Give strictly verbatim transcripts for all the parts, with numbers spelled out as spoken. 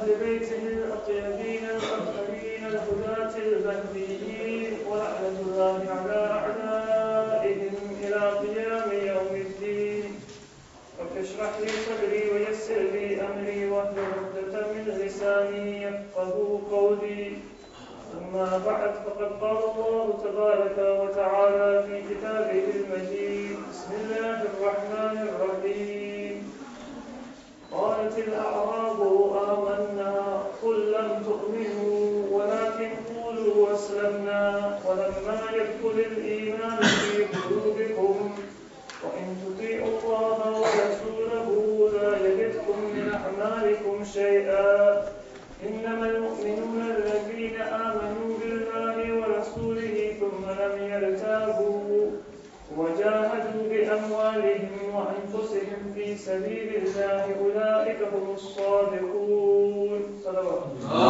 أهل بيته الطيبين الطاهرين الهداة المهديين ولعنة الله على أعدائهم إلى قيام يوم الدين. رب اشرح لي صدري ويسر لي أمري واحلل عقدة من لساني يفقهوا قولي. أما بعد فقد قال الله تبارك وتعالى في كتابه المجيد. بسم الله الرحمن الرحيم. قالت الأعراب آمنا قل لم تؤمنوا ولكن قولوا أسلمنا ولما يدخل الإيمان في قلوبكم وإن تطيعوا الله ورسوله لا يلدكم من أعمالكم شيئا إنما المؤمنون الذين آمنوا بالله ورسوله ثم لم يرتابوا وجاهدوا بأموالهم وأنفسهم في سبيل الله أولئك هم الصادقون. صلوات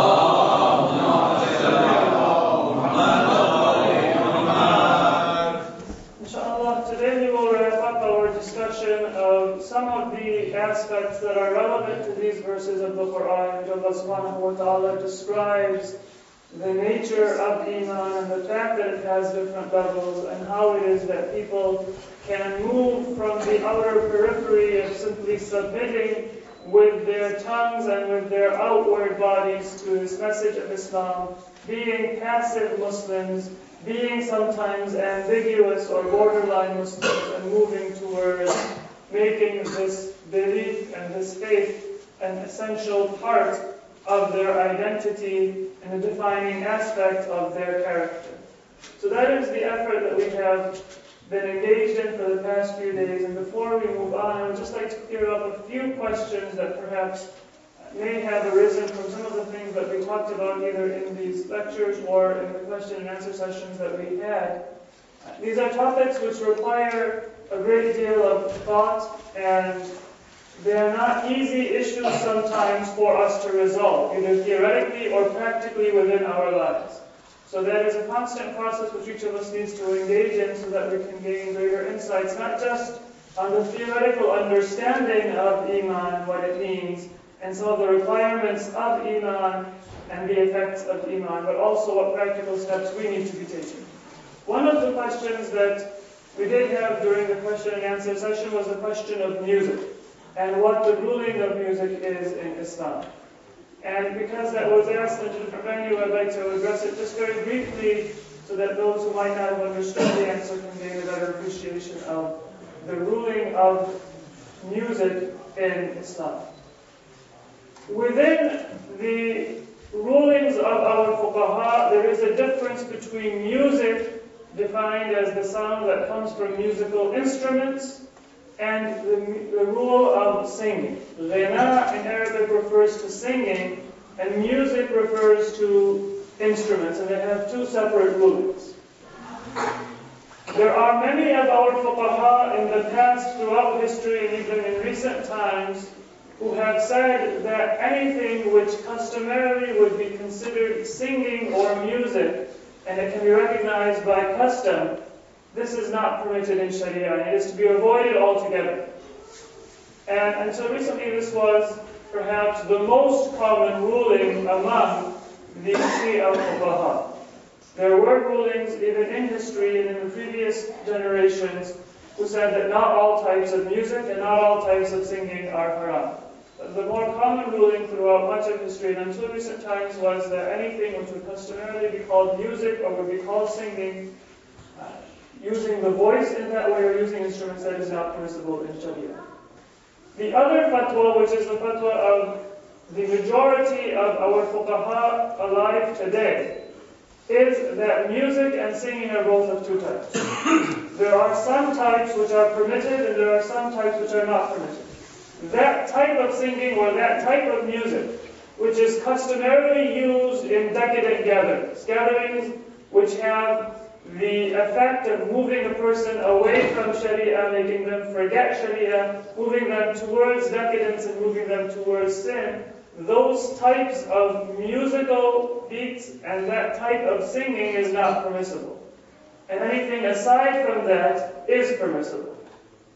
Inshallah, today we will wrap up our discussion of some of the aspects that are relevant to these verses of the Quran, which Allah subhanahu wa ta'ala describes the nature of Iman and the fact that it has different levels and how it is that people can move from the outer periphery of simply submitting with their tongues and with their outward bodies to this message of Islam, being passive Muslims, being sometimes ambiguous or borderline Muslims, and moving towards making this belief and this faith an essential part of their identity and a defining aspect of their character. So that is the effort that we have been engaged in for the past few days. And before we move on, I would just like to clear up a few questions that perhaps may have arisen from some of the things that we talked about either in these lectures or in the question and answer sessions that we had. These are topics which require a great deal of thought, and they are not easy issues sometimes for us to resolve, either theoretically or practically within our lives. So that is a constant process which each of us needs to engage in so that we can gain greater insights, not just on the theoretical understanding of Iman and what it means, and some of the requirements of Iman and the effects of Iman, but also what practical steps we need to be taking. One of the questions that we did have during the question and answer session was the question of music and what the ruling of music is in Islam. And because that was asked in a different venue, I'd like to address it just very briefly so that those who might not have understood the answer can gain a better appreciation of the ruling of music in Islam. Within the rulings of our fuqaha, there is a difference between music, defined as the sound that comes from musical instruments, and the, the rule of singing. Ghina in Arabic refers to singing, and music refers to instruments, and they have two separate rulings. There are many of our fuqaha in the past, throughout history, and even in recent times, who have said that anything which customarily would be considered singing or music, and it can be recognized by custom, this is not permitted in Sharia, and it is to be avoided altogether. And until recently, this was perhaps the most common ruling among the Shia fuqaha. There were rulings even in history and in the previous generations who said that not all types of music and not all types of singing are haram. The more common ruling throughout much of history and until recent times was that anything which would customarily be called music or would be called singing, uh, using the voice in that way or using instruments, that is not permissible in Sharia. The other fatwa, which is the fatwa of the majority of our fuqaha alive today, is that music and singing are both of two types. There are some types which are permitted and there are some types which are not permitted. That type of singing or that type of music, which is customarily used in decadent gatherings, gatherings which have the effect of moving a person away from Sharia, making them forget Sharia, moving them towards decadence and moving them towards sin, those types of musical beats and that type of singing is not permissible. And anything aside from that is permissible.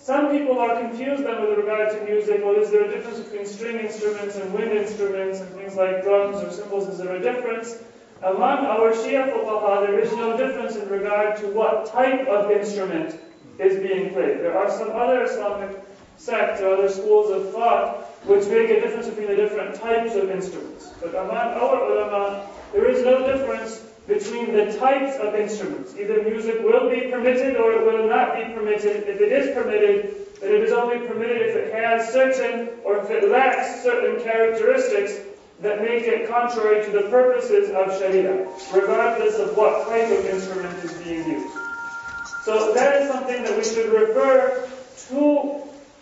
Some people are confused then with regard to music. Well, is there a difference between string instruments and wind instruments and things like drums or cymbals? Is there a difference? Among our Shia fuqaha, there is no difference in regard to what type of instrument is being played. There are some other Islamic sects or other schools of thought which make a difference between the different types of instruments. But among our ulama, there is no difference between the types of instruments. Either music will be permitted or it will not be permitted. If it is permitted, then it is only permitted if it has certain or if it lacks certain characteristics that make it contrary to the purposes of Sharia, regardless of what type of instrument is being used. So that is something that we should refer to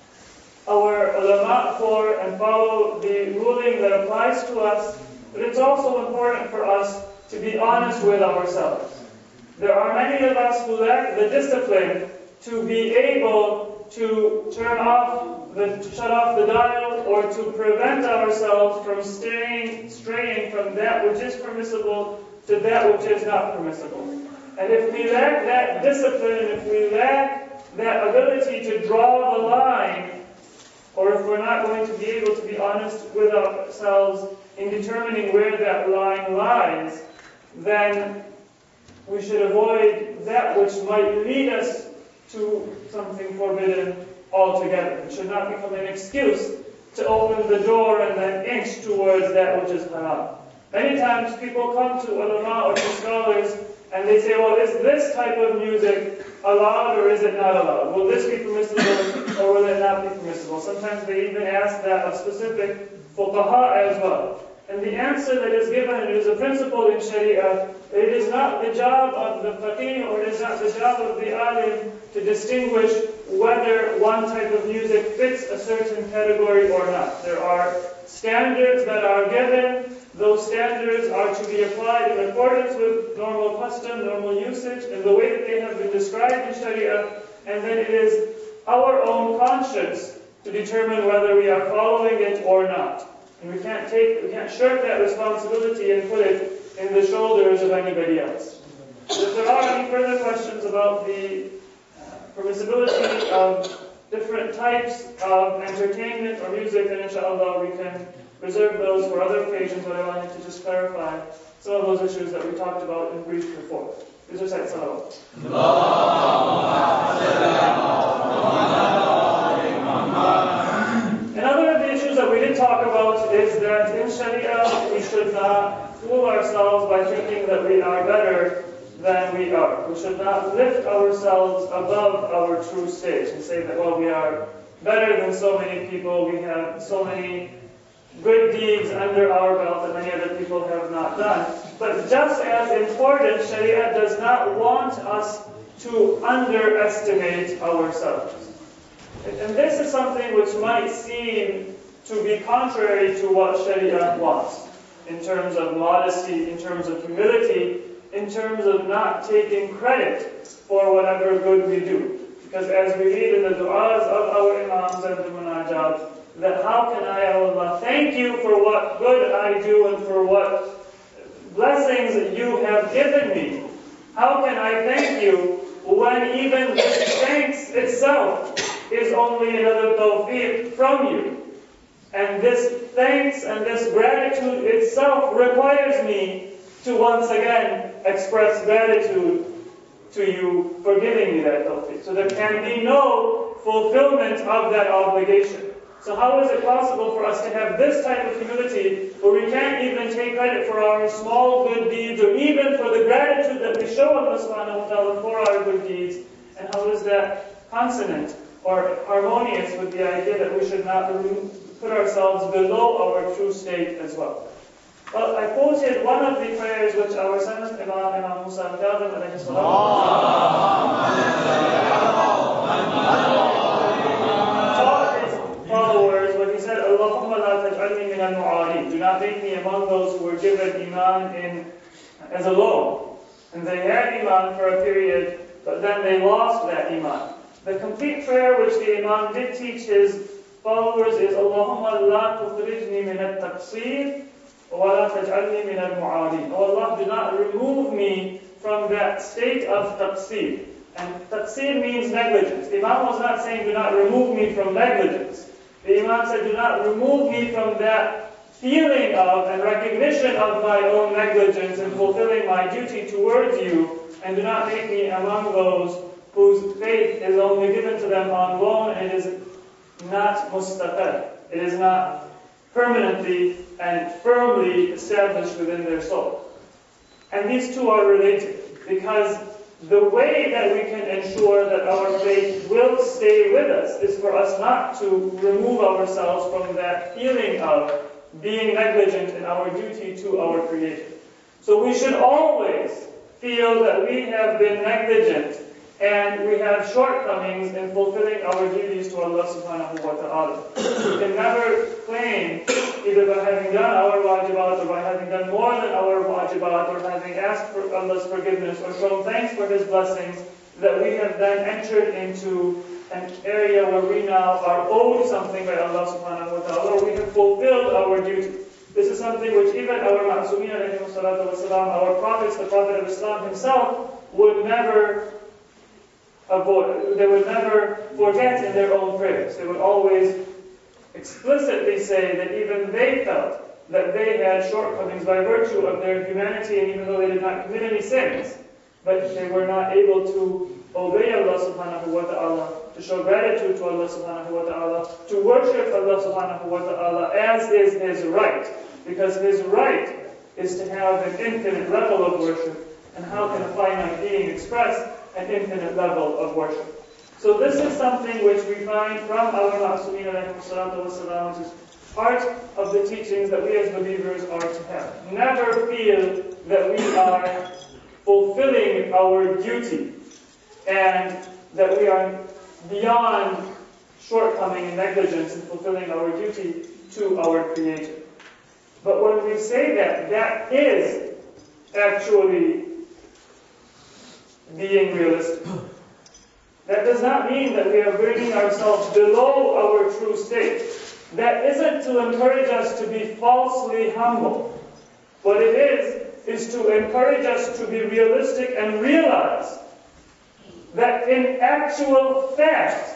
our ulama for and follow the ruling that applies to us. But it's also important for us to be honest with ourselves. There are many of us who lack the discipline to be able to turn off, the, to shut off the dial, or to prevent ourselves from straying, straying from that which is permissible to that which is not permissible. And if we lack that discipline, if we lack that ability to draw the line, or if we're not going to be able to be honest with ourselves in determining where that line lies, then we should avoid that which might lead us to something forbidden altogether. It should not become an excuse to open the door and then inch towards that which is haram. Many times people come to ulama or to scholars and they say, well, is this type of music allowed or is it not allowed? Will this be permissible or will it not be permissible? Sometimes they even ask that of specific fuqaha as well. And the answer that is given, it is a principle in Sharia, it is not the job of the faqih or it is not the job of the alim to distinguish whether one type of music fits a certain category or not. There are standards that are given. Those standards are to be applied in accordance with normal custom, normal usage, in the way that they have been described in Sharia, and then it is our own conscience to determine whether we are following it or not. And we can't take, we can't shirk that responsibility and put it in the shoulders of anybody else. If there are any further questions about the uh, permissibility of different types of entertainment or music, then inshallah we can reserve those for other occasions, but I wanted to just clarify some of those issues that we talked about in brief before. Please recite salawat. Another of the issues that we did talk about is that in Sharia we should not fool ourselves by thinking that we are better than we are. We should not lift ourselves above our true state and say that, well, we are better than so many people, we have so many good deeds under our belt that many other people have not done. But just as important, Sharia does not want us to underestimate ourselves. And this is something which might seem to be contrary to what Sharia wants, in terms of modesty, in terms of humility, in terms of not taking credit for whatever good we do. Because as we read in the du'as of our imams and the munajat, that how can I, O Allah, thank you for what good I do and for what blessings you have given me. How can I thank you when even this thanks itself is only another tawfiq from you? And this thanks and this gratitude itself requires me to once again express gratitude to you for giving me that tawfiq. So there can be no fulfillment of that obligation. So how is it possible for us to have this type of humility where we can't even take credit for our small good deeds or even for the gratitude that we show Allah subhanahu wa ta'ala for our good deeds? And how is that consonant or harmonious with the idea that we should not put ourselves below our true state as well? Well, I quoted one of the prayers which our seventh Imam, Imam Musa al-Kadhim alayhi salam, taught his followers when he said, Allahumma la taj'alni min al-mu'arid. Do not make me among those who were given Iman in, as a loan. And they had Iman for a period, but then they lost that Iman. The complete prayer which the Imam did teach his followers is, Allahumma la tukhrijni min al-taqsir, وَلَا تَجْعَلْنِي مِنَ الْمُعَارِينَ. Oh Allah, do not remove me from that state of taqsir, And taqseer means negligence. The Imam was not saying, do not remove me from negligence. The Imam said, do not remove me from that feeling of and recognition of my own negligence in fulfilling my duty towards you, and do not make me among those whose faith is only given to them on loan and it is not mustaqar. It is not permanently and firmly established within their soul. And these two are related, because the way that we can ensure that our faith will stay with us is for us not to remove ourselves from that feeling of being negligent in our duty to our Creator. So we should always feel that we have been negligent and we have shortcomings in fulfilling our duties to Allah subhanahu wa ta'ala. We can never claim, either by having done our wajibat or by having done more than our wajibat or having asked for Allah's forgiveness or shown thanks for His blessings, that we have then entered into an area where we now are owed something by Allah subhanahu wa ta'ala, or we have fulfilled our duty. This is something which even our Ma'sumin alayhi salatu wasalam, our prophets, the Prophet of Islam himself, would never avoid. They would never forget in their own prayers. They would always explicitly say that even they felt that they had shortcomings by virtue of their humanity, and even though they did not commit any sins, but they were not able to obey Allah subhanahu wa ta'ala, to show gratitude to Allah subhanahu wa ta'ala, to worship Allah subhanahu wa ta'ala as is His right. Because His right is to have an infinite level of worship. And how can a finite being express an infinite level of worship? So this is something which we find from our Ma'sumin alayhi salatu wasalam, which is part of the teachings that we as believers are to have. Never feel that we are fulfilling our duty and that we are beyond shortcoming and negligence in fulfilling our duty to our Creator. But when we say that, that is actually being realistic. That does not mean that we are bringing ourselves below our true state. That isn't to encourage us to be falsely humble. What it is, is to encourage us to be realistic and realize that in actual fact,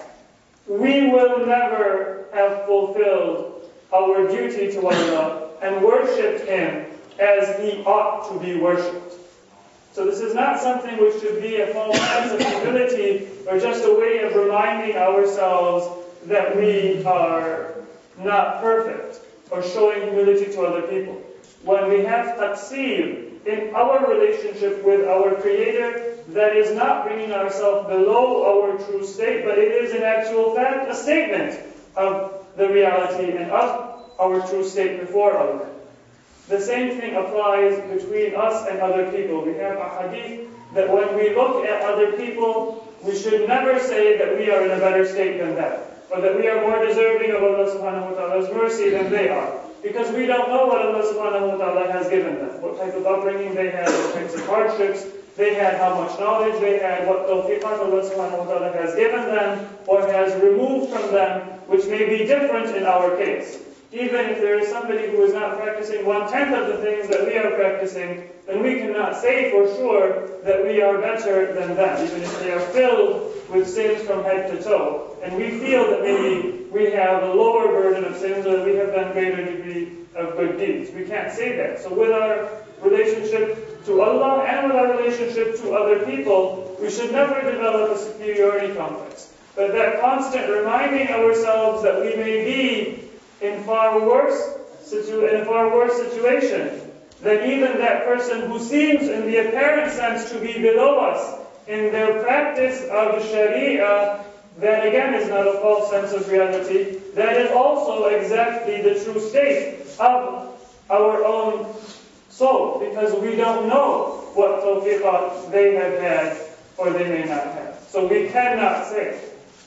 we will never have fulfilled our duty to Allah and worshipped Him as He ought to be worshipped. So this is not something which should be a false sense of humility or just a way of reminding ourselves that we are not perfect or showing humility to other people. When we have taqseer in our relationship with our Creator, that is not bringing ourselves below our true state, but it is in actual fact a statement of the reality and of our true state before Allah. The same thing applies between us and other people. We have a hadith that when we look at other people, we should never say that we are in a better state than them, or that we are more deserving of Allah subhanahu wa ta'ala's mercy than they are. Because we don't know what Allah subhanahu wa ta'ala has given them, what type of upbringing they had, what types of hardships they had, how much knowledge they had, what tawfiqat Allah subhanahu wa ta'ala has given them, or has removed from them, which may be different in our case. Even if there is somebody who is not practicing one-tenth of the things that we are practicing, then we cannot say for sure that we are better than them, even if they are filled with sins from head to toe. And we feel that maybe we have a lower burden of sins or that we have done greater degree of good deeds. We can't say that. So with our relationship to Allah and with our relationship to other people, we should never develop a superiority complex. But that constant reminding ourselves that we may be in far worse situ- in a far worse situation than even that person who seems in the apparent sense to be below us in their practice of Sharia, that again is not a false sense of reality. That is also exactly the true state of our own soul, because we don't know what tawfiqat they have had or they may not have. So we cannot say.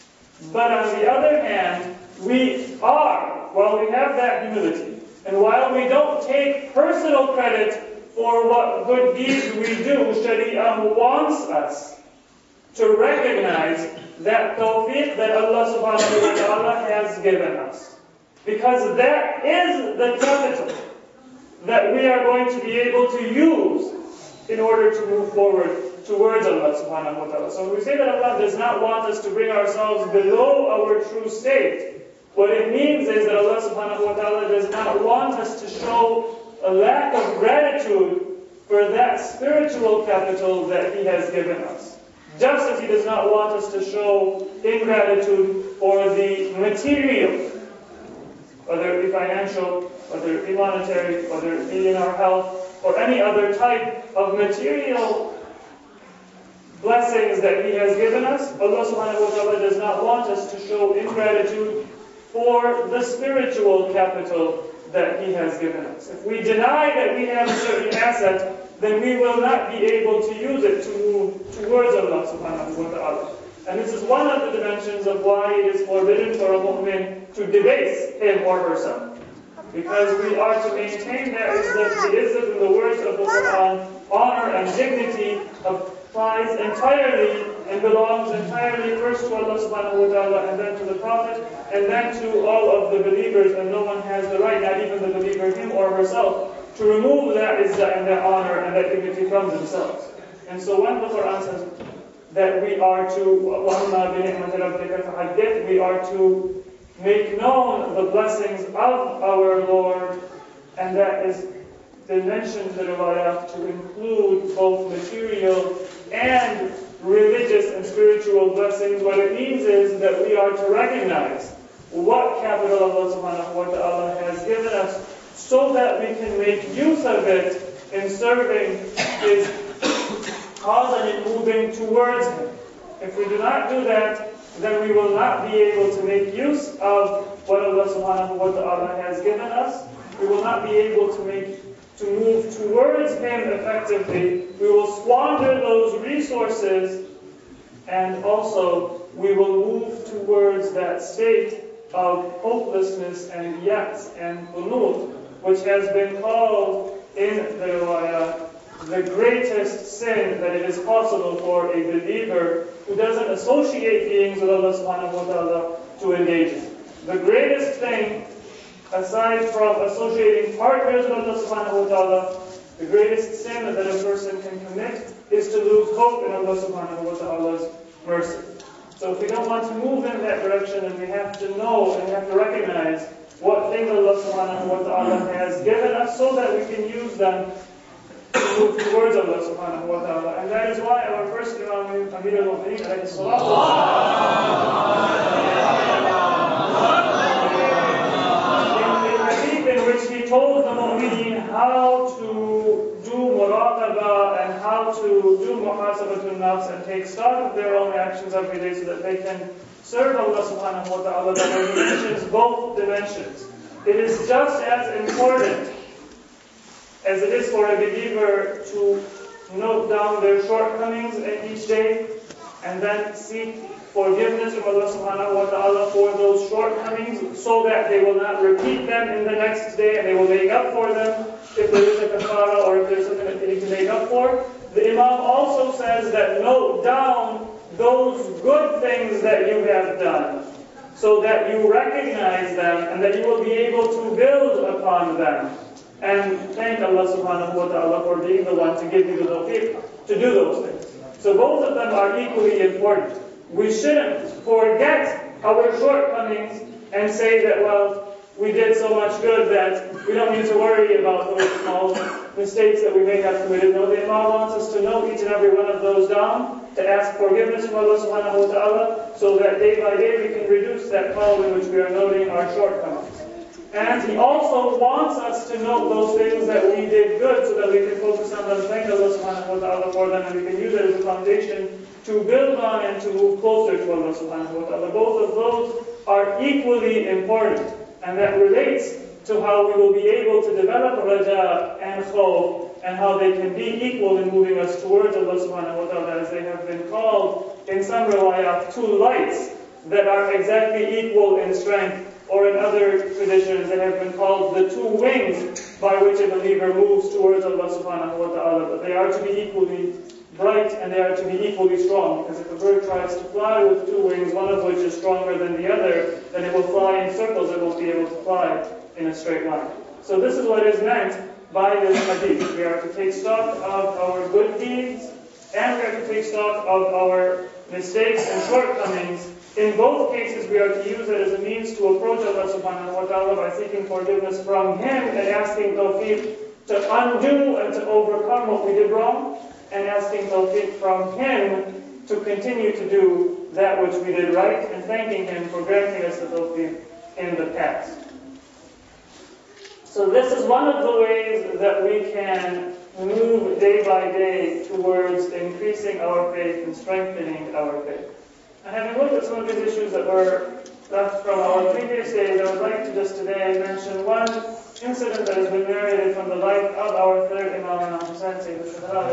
But on the other hand, we are, while we have that humility, and while we don't take personal credit for what good deeds we do, Sharia wants us to recognize that tawfiq that Allah subhanahu wa ta'ala has given us. Because that is the capital that we are going to be able to use in order to move forward towards Allah subhanahu wa ta'ala. So when we say that Allah does not want us to bring ourselves below our true state, what it means is that Allah subhanahu wa ta'ala does not want us to show a lack of gratitude for that spiritual capital that He has given us. Just as He does not want us to show ingratitude for the material, whether it be financial, whether it be monetary, whether it be in our health, or any other type of material blessings that He has given us, Allah subhanahu wa ta'ala does not want us to show ingratitude for the spiritual capital that He has given us. If we deny that we have a certain asset, then we will not be able to use it to move towards Allah subhanahu wa ta'ala. And this is one of the dimensions of why it is forbidden for a mu'min to debase him or herself. Because we are to maintain that izzat, the izzat in the words of the Quran, honor and dignity applies entirely and belongs entirely first to Allah subhanahu wa ta'ala and then to the Prophet and then to all of the believers, and no one has the right, not even the believer him or herself, to remove that izzat and that honor and that dignity from themselves. And so when the Quran says that we are to وَأَمَّا بِنِعْمَةِ رَبِّكَ فَحَدِّثْ, we are to make known the blessings of our Lord, and that is been mentioned in the riwayat to include both material and religious and spiritual blessings. What it means is that we are to recognize what capital Allah subhanahu wa ta'ala has given us so that we can make use of it in serving His cause and in moving towards Him. If we do not do that, then we will not be able to make use of what Allah subhanahu wa ta'ala has given us. We will not be able to make to move towards Him effectively. We will squander those resources, and also we will move towards that state of hopelessness and yas and qunut, which has been called in the riwayah the greatest sin that it is possible for a believer who doesn't associate beings with Allah subhanahu wa ta'ala to engage in. The greatest thing, aside from associating partners with Allah subhanahu wa ta'ala, the greatest sin that a person can commit is to lose hope in Allah subhanahu wa ta'ala's mercy. So if we don't want to move in that direction, then we have to know and we have to recognize what things Allah subhanahu wa ta'ala has given us so that we can use them to move towards Allah subhanahu wa ta'ala. And that is why our first Imam, Amir al-Mu'mineen, alayhi salatu wa in which he told the mu'mineen how to do muraqabah and how to do muhasabatul nafs and take stock of their own actions every day so that they can serve Allah subhanahu wa ta'ala. That he mentions both dimensions. It is just as important as it is for a believer to note down their shortcomings each day and then seek forgiveness from Allah subhanahu wa ta'ala for those shortcomings so that they will not repeat them in the next day and they will make up for them if there is a kafara or if there is something that they need to make up for. The Imam also says that note down those good things that you have done so that you recognize them and that you will be able to build upon them. And thank Allah subhanahu wa ta'ala for being the one to give you the tawfiq to do those things. So both of them are equally important. We shouldn't forget our shortcomings and say that, well, we did so much good that we don't need to worry about those small mistakes that we may have committed. No, the Imam wants us to note each and every one of those down, to ask forgiveness from Allah subhanahu wa ta'ala, so that day by day we can reduce that column in which we are noting our shortcomings. And he also wants us to note those things that we did good so that we can focus on them, thank Allah subhanahu wa ta'ala for them, and we can use it as a foundation to build on and to move closer to Allah subhanahu wa ta'ala. Both of those are equally important, and that relates to how we will be able to develop raja and khawf, and how they can be equal in moving us towards Allah subhanahu wa ta'ala, as they have been called in some riwayat two lights that are exactly equal in strength, or in other traditions they have been called the two wings by which a believer moves towards Allah subhanahu wa ta'ala. But they are to be equally bright and they are to be equally strong, because if a bird tries to fly with two wings, one of which is stronger than the other, then it will fly in circles, it won't be able to fly in a straight line. So this is what is meant by this hadith. We are to take stock of our good deeds and we have to take stock of our mistakes and shortcomings. In both cases, we are to use it as a means to approach Allah subhanahu wa ta'ala by seeking forgiveness from Him and asking tawfiq to undo and to overcome what we did wrong, and asking tawfiq from Him to continue to do that which we did right, and thanking Him for granting us the tawfiq in the past. So this is one of the ways that we can move day by day towards increasing our faith and strengthening our faith. And having looked at some of these issues that were left from our previous days, I would like to just today mention one incident that has been narrated from the life of our third Imam, Imam Hussain Sayyid al-Shuhada.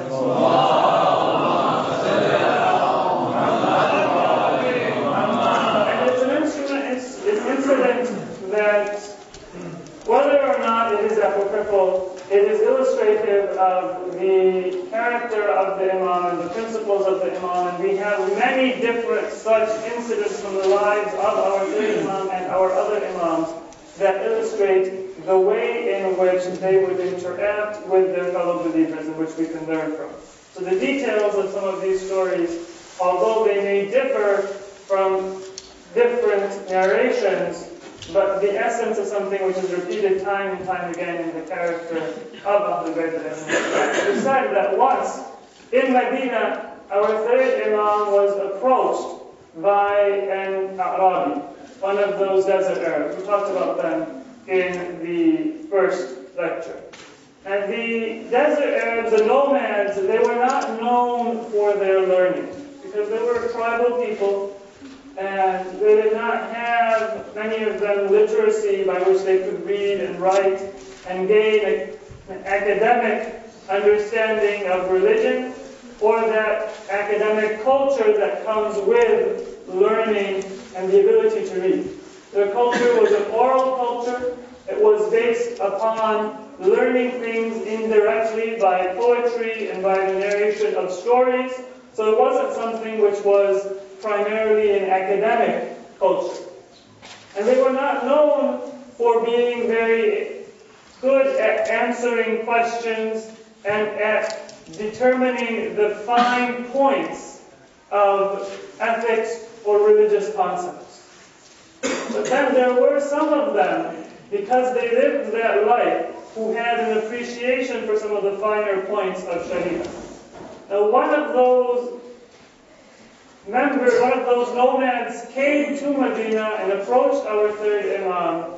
And it's an incident, it's an incident that, whether or not it is apocryphal, it is illustrative of the character of the Imam and the principles of the Imam. And we have many different such incidents from the lives of our third Imam and our other Imams that illustrate the way in which they would interact with their fellow believers, in which we can learn from. So the details of some of these stories, although they may differ from different narrations, but the essence is something which is repeated time and time again in the character of Ahlul Bayt al-Imam. It is said that once in Medina, our third Imam was approached by an Arabi, one of those desert Arabs. We talked about them in the first lecture. And the desert Arabs, the nomads, they were not known for their learning, because they were tribal people, and they did not have, many of them, literacy by which they could read and write and gain a, an academic understanding of religion, or that academic culture that comes with learning and the ability to read. Their culture was an oral culture. It was based upon learning things indirectly by poetry and by the narration of stories. So it wasn't something which was primarily an academic culture. And they were not known for being very good at answering questions and at determining the fine points of ethics or religious concepts. But then there were some of them, because they lived that life, who had an appreciation for some of the finer points of Sharia. Now, one of those members, one of those nomads came to Medina and approached our third Imam.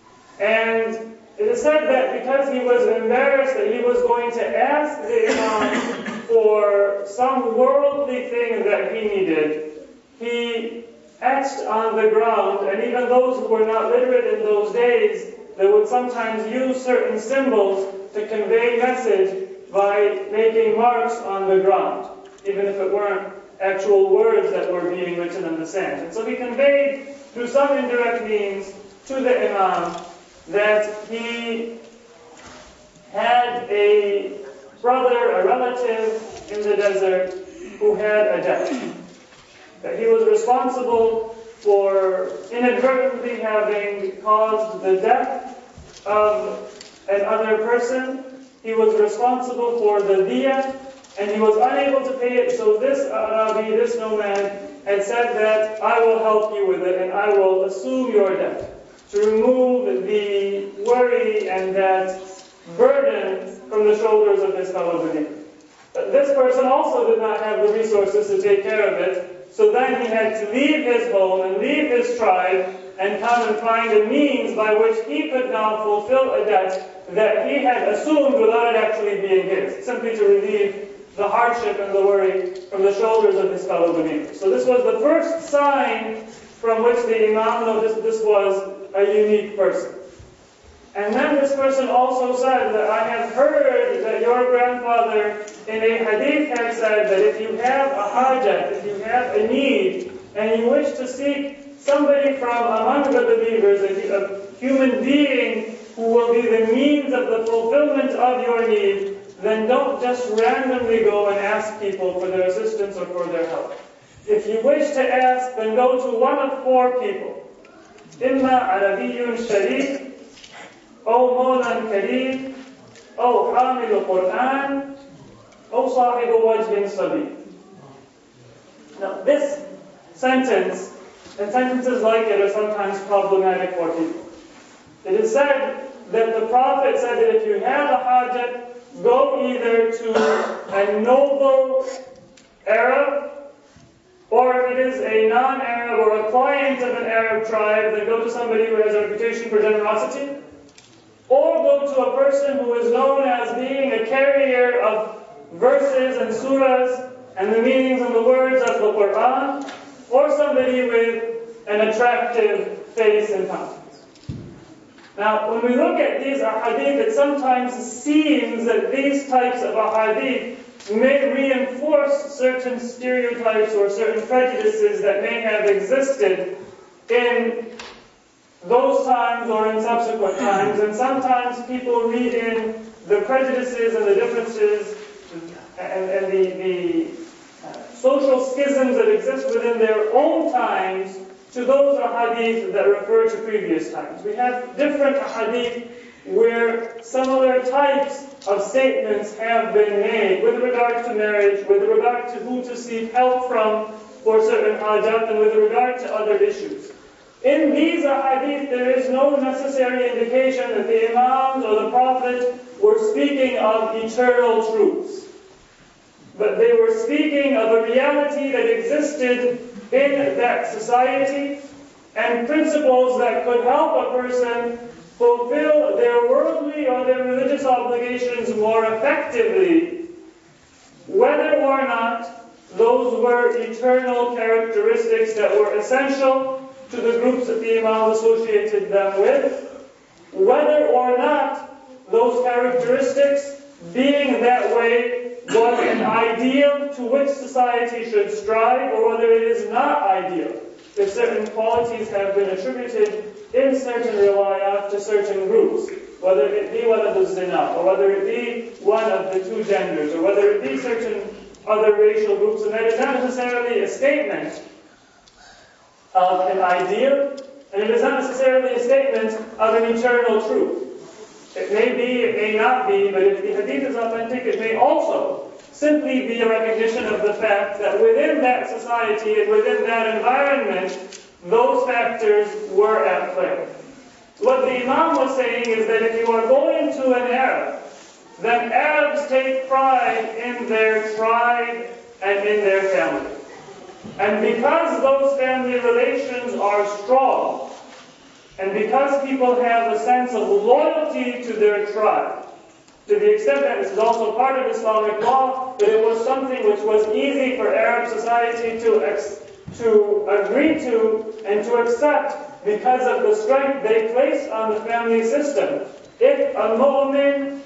And it is said that because he was embarrassed that he was going to ask the Imam for some worldly thing that he needed, he etched on the ground, and even those who were not literate in those days, they would sometimes use certain symbols to convey message by making marks on the ground, even if it weren't actual words that were being written in the sand. And so he conveyed through some indirect means to the Imam that he had a brother, a relative in the desert who had a debt. That he was responsible for inadvertently having caused the death of another person. He was responsible for the diyah, and he was unable to pay it. So this Arabi, this nomad, had said that I will help you with it, and I will assume your debt, to remove the worry and that burden from the shoulders of his fellow believer. But this person also did not have the resources to take care of it, so then he had to leave his home and leave his tribe and come and find a means by which he could now fulfill a debt that he had assumed without it actually being his, simply to relieve the hardship and the worry from the shoulders of his fellow believers. So this was the first sign from which the Imam noticed this was a unique person. And then this person also said that I have heard that your grandfather in a hadith had said that if you have a hajat, if you have a need, and you wish to seek somebody from among the believers, a, a human being who will be the means of the fulfillment of your need, then don't just randomly go and ask people for their assistance or for their help. If you wish to ask, then go to one of four people. إما عربي شريف أو مولى كريم أو حامل قرآن أو صاحب وجه صبي. Now this sentence, and sentences like it, are sometimes problematic for people. It is said that the Prophet said that if you have a hajat, go either to a noble Arab, or if it is a non-Arab or a client of an Arab tribe, then go to somebody who has a reputation for generosity, or go to a person who is known as being a carrier of verses and surahs and the meanings and the words of the Quran, or somebody with an attractive face and countenance. Now, when we look at these ahadith, it sometimes seems that these types of ahadith may reinforce certain stereotypes or certain prejudices that may have existed in those times or in subsequent times. And sometimes people read in the prejudices and the differences and, and the, the uh, social schisms that exist within their own times to those ahadith that refer to previous times. We have different ahadith where similar types of statements have been made with regard to marriage, with regard to who to seek help from for certain hajat, and with regard to other issues. In these ahadith, there is no necessary indication that the Imams or the Prophet were speaking of eternal truths. But they were speaking of a reality that existed in that society and principles that could help a person fulfill their worldly or their religious obligations more effectively, whether or not those were eternal characteristics that were essential to the groups that the Imam associated them with, whether or not those characteristics, being that way, was an ideal to which society should strive, or whether it is not ideal. If certain qualities have been attributed in certain riwayat to certain groups, whether it be one of the zina, or whether it be one of the two genders, or whether it be certain other racial groups, and that is not necessarily a statement of an ideal, and it is not necessarily a statement of an eternal truth. It may be, it may not be, but if the hadith is authentic, it may also simply be a recognition of the fact that within that society and within that environment, those factors were at play. What the Imam was saying is that if you are going to an Arab, then Arabs take pride in their tribe and in their family. And because those family relations are strong, and because people have a sense of loyalty to their tribe, to the extent that this is also part of Islamic law, that it was something which was easy for Arab society to, ex- to agree to and to accept because of the strength they place on the family system. If a mu'min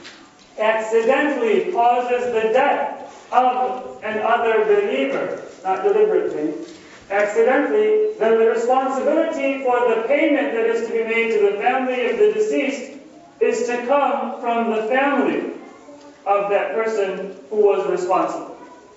accidentally causes the death of an other believer, not deliberately, accidentally, then the responsibility for the payment that is to be made to the family of the deceased is to come from the family of that person who was responsible.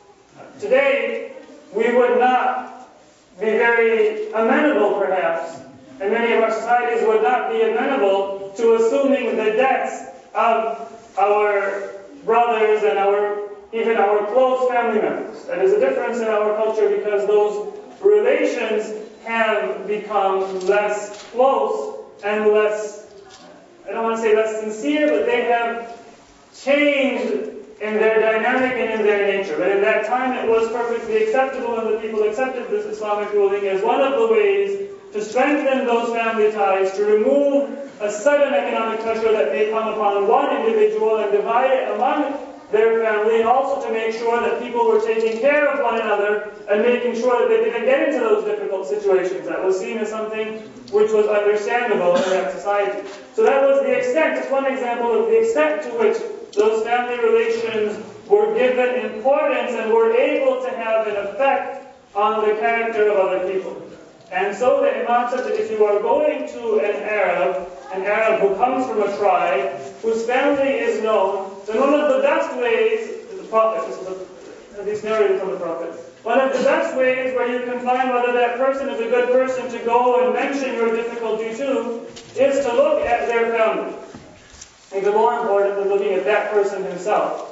Today, we would not be very amenable, perhaps, and many of our societies would not be amenable to assuming the debts of our brothers and our even our close family members. That is a difference in our culture because those relations have become less close and less, I don't want to say less sincere, but they have changed in their dynamic and in their nature. But in that time it was perfectly acceptable, and the people accepted this Islamic ruling as one of the ways to strengthen those family ties, to remove a sudden economic pressure that may come upon one individual and divide it among their family, and also to make sure that people were taking care of one another and making sure that they didn't get into those difficult situations. That was seen as something which was understandable in that society. So that was the extent, just one example of the extent to which those family relations were given importance and were able to have an effect on the character of other people. And so the Imam said that if you are going to an Arab, an Arab who comes from a tribe, whose family is known, then one of the best ways, the Prophet, this is a, this narrated from the Prophet, one of the best ways where you can find whether that person is a good person to go and mention your difficulty to, is to look at their family. Even more important than looking at that person himself.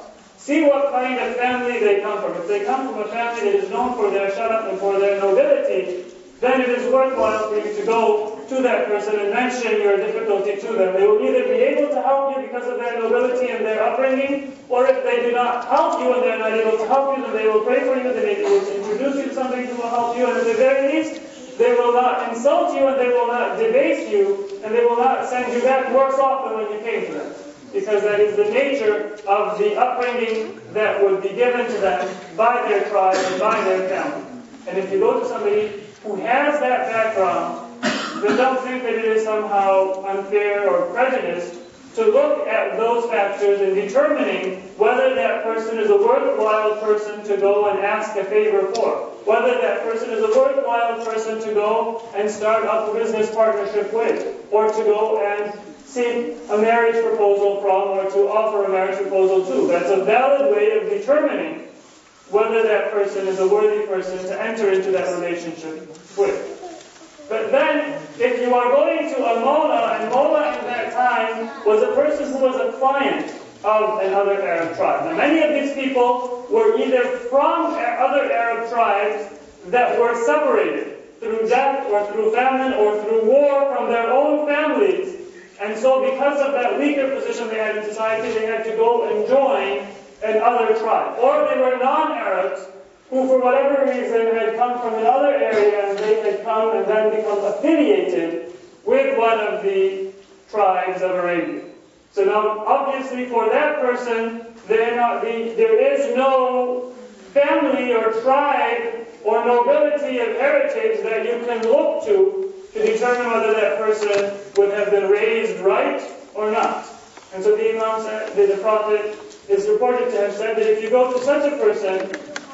see what kind of family they come from. If they come from a family that is known for their sharaf and for their nobility, then it is worthwhile for you to go to that person and mention your difficulty to them. They will either be able to help you because of their nobility and their upbringing, or if they do not help you and they're not able to help you, then they will pray for you, they may be able to introduce you to somebody who will help you, and at the very least, they will not insult you and they will not debase you, and they will not send you back worse off than when you came to them. Because that is the nature of the upbringing that would be given to them by their tribe and by their family. And if you go to somebody who has that background, then don't think that it is somehow unfair or prejudiced to look at those factors in determining whether that person is a worthwhile person to go and ask a favor for, whether that person is a worthwhile person to go and start up a business partnership with, or to go and seek a marriage proposal from, or to offer a marriage proposal to. That's a valid way of determining whether that person is a worthy person to enter into that relationship with. But then, if you are going to a Mola, and Mola in that time was a person who was a client of another Arab tribe. Now, many of these people were either from other Arab tribes that were separated through death or through famine or through war from their own families. And so because of that weaker position they had in society, they had to go and join another tribe. Or they were non-Arabs who, for whatever reason, had come from another area and they had come and then become affiliated with one of the tribes of Arabia. So now, obviously, for that person, not the, there is no family or tribe or nobility of heritage that you can look to to determine whether that person would have been raised right or not. And so the Imam said, the Prophet is reported to have said that if you go to such a person,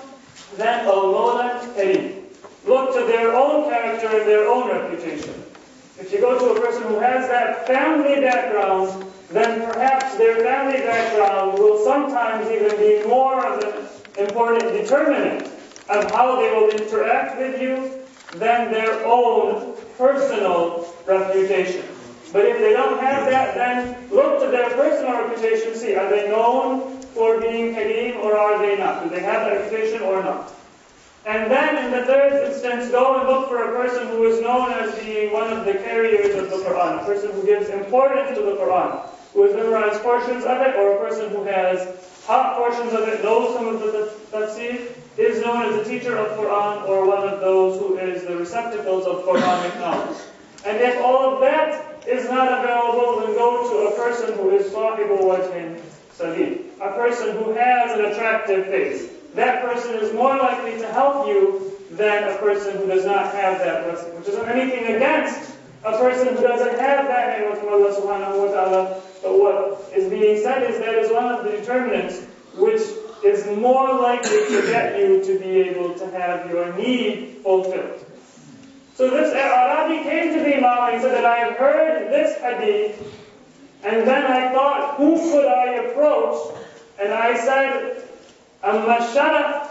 then al-mawlan kareem. Look to their own character and their own reputation. If you go to a person who has that family background, then perhaps their family background will sometimes even be more of an important determinant of how they will interact with you than their own personal reputation. But if they don't have that, then look to their personal reputation. See, are they known for being kareem or are they not? Do they have that reputation or not? And then in the third instance, go and look for a person who is known as being one of the carriers of the Quran, a person who gives importance to the Quran, who has memorized portions of it, or a person who has taught portions of it, knows some of the tafsir, is known as a teacher of Quran, or one of those who is the receptacles of Quranic knowledge. And if all of that is not available, then go to a person who is sahibu wajhin salim, a person who has an attractive face. That person is more likely to help you than a person who does not have that blessing, which isn't anything against a person who doesn't have that name from Allah subhanahu wa ta'ala. But what is being said is that is one of the determinants which is more likely to get you to be able to have your need fulfilled. So this Arabi came to the Imam and said that I have heard this hadith, and then I thought, who could I approach? And I said, أما الشرف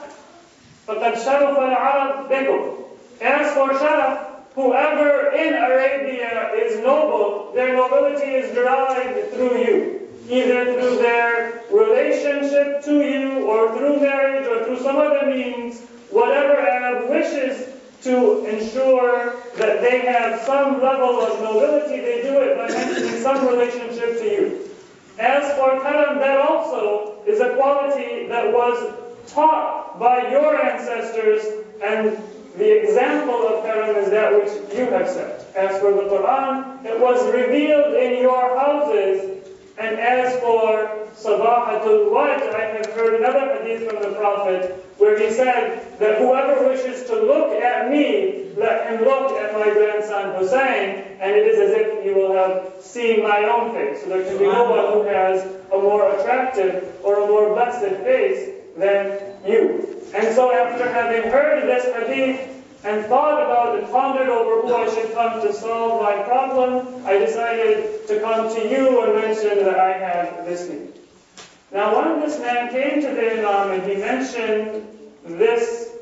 فقد شرف العرب بكم. As for sharaf, whoever in Arabia is noble, their nobility is derived through you, either through their relationship to you, or through marriage, or through some other means. Whatever Arab wishes to ensure that they have some level of nobility, they do it by mentioning some relationship to you. As for karam, that also is a quality that was taught by your ancestors, and the example of karam is that which you have set. As for the Quran, it was revealed in your houses. And as for sabahatul wajh, I have heard another hadith from the Prophet where he said that whoever wishes to look at me, let him look at my grandson Hussein, and it is as if he will have seen my own face. So there can be no one who has a more attractive or a more blessed face than you. And so after having heard this hadith and thought about and pondered over who I should come to solve my problem, I decided to come to you and mention that I have this need. Now when this man came to the Imam and he mentioned this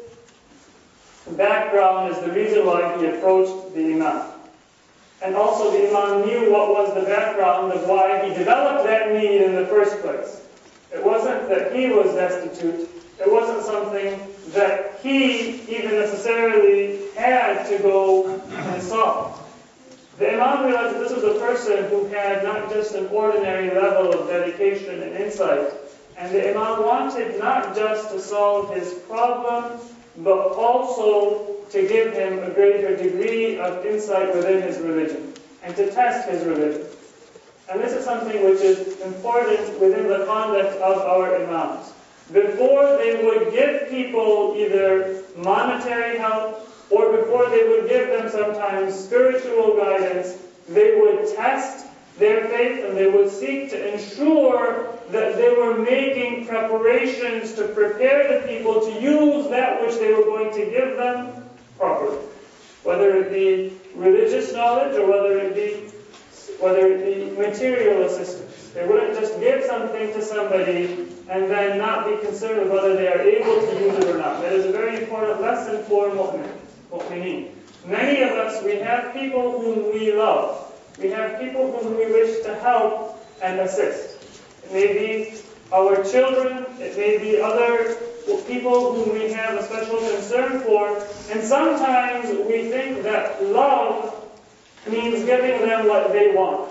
background as the reason why he approached the Imam. And also the Imam knew what was the background of why he developed that need in the first place. It wasn't that he he was destitute. It wasn't something that he even necessarily had to go and solve. The Imam realized that this was a person who had not just an ordinary level of dedication and insight, and the Imam wanted not just to solve his problem, but also to give him a greater degree of insight within his religion, and to test his religion. And this is something which is important within the conduct of our Imams. Before they would give people either monetary help, or before they would give them sometimes spiritual guidance, they would test their faith and they would seek to ensure that they were making preparations to prepare the people to use that which they were going to give them properly. Whether it be religious knowledge or whether it be whether it be material assistance. They wouldn't just give something to somebody and then not be concerned with whether they are able to use it or not. That is a very important lesson for mu'min, mu'mineen. Many of us, we have people whom we love. We have people whom we wish to help and assist. It may be our children, it may be other people whom we have a special concern for, and sometimes we think that love means giving them what they want,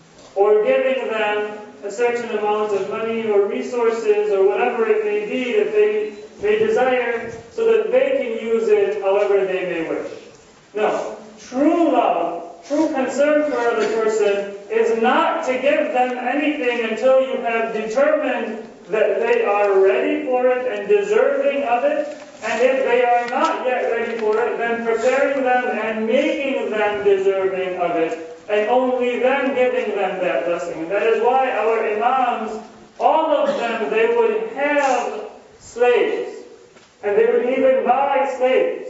or giving them a certain amount of money or resources or whatever it may be that they may desire so that they can use it however they may wish. No. True love, true concern for the person is not to give them anything until you have determined that they are ready for it and deserving of it. And if they are not yet ready for it, then preparing them and making them deserving of it, and only then giving them that blessing. And that is why our Imams, all of them, they would have slaves. And they would even buy slaves.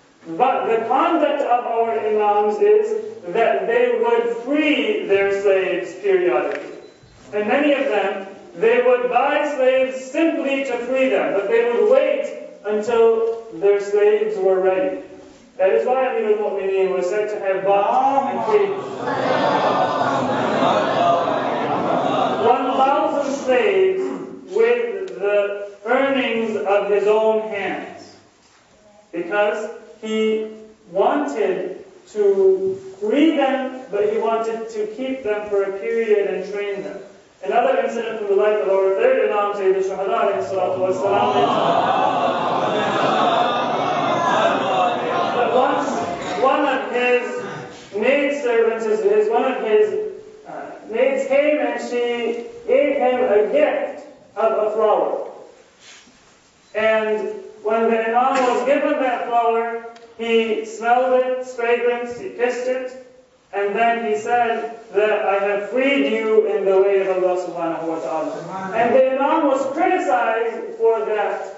But the conduct of our Imams is that they would free their slaves periodically. And many of them, they would buy slaves simply to free them, but they would wait until their slaves were ready. That is why Amir al-Mu'mineen was said to have bought and freed one thousand slaves with the earnings of his own hands, because he wanted to free them, but he wanted to keep them for a period and train them. Another incident from the life of our third Imam, Sayyid al-Shuhada alayhi salatu wasalam, that once one of his maidservants, his, his, one of his uh, maids came and she gave him a gift of a flower. And when the Imam was given that flower, he smelled it, its fragrance, he kissed it, and then he said that I have freed you in the way of Allah subhanahu wa ta'ala. And the Imam was criticized for that